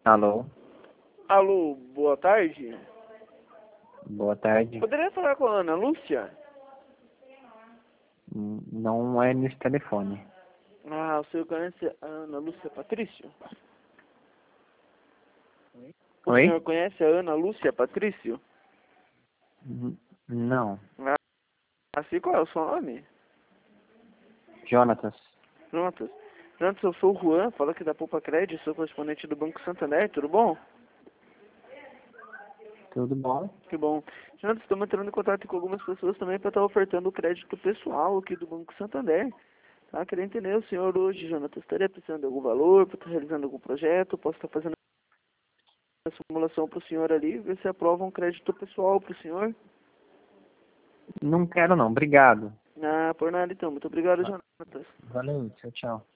Alô, Alô, boa tarde. boa tarde. Poderia falar com a Ana Lúcia? Não é nesse telefone. Ah, o senhor conhece a Ana Lúcia Patrício? O Oi? senhor conhece a Ana Lúcia Patrício? Não. Ah, assim, qual é o seu nome? Jonatas. Pronto. Pronto, eu sou o Juan, falo aqui da Poupa Crédito, sou correspondente do Banco Santander, tudo bom? Tudo bom? Que bom. Jonathan, estamos entrando em contato com algumas pessoas também para estar ofertando o crédito pessoal aqui do Banco Santander. Tá? Queria entender, o senhor hoje, Jonathan, estaria precisando de algum valor, para estar realizando algum projeto, posso estar fazendo uma simulação para o senhor ali, ver se aprova um crédito pessoal para o senhor. Não quero não, obrigado. Ah, por nada então. Muito obrigado, Jonathan. Valeu, tchau, tchau.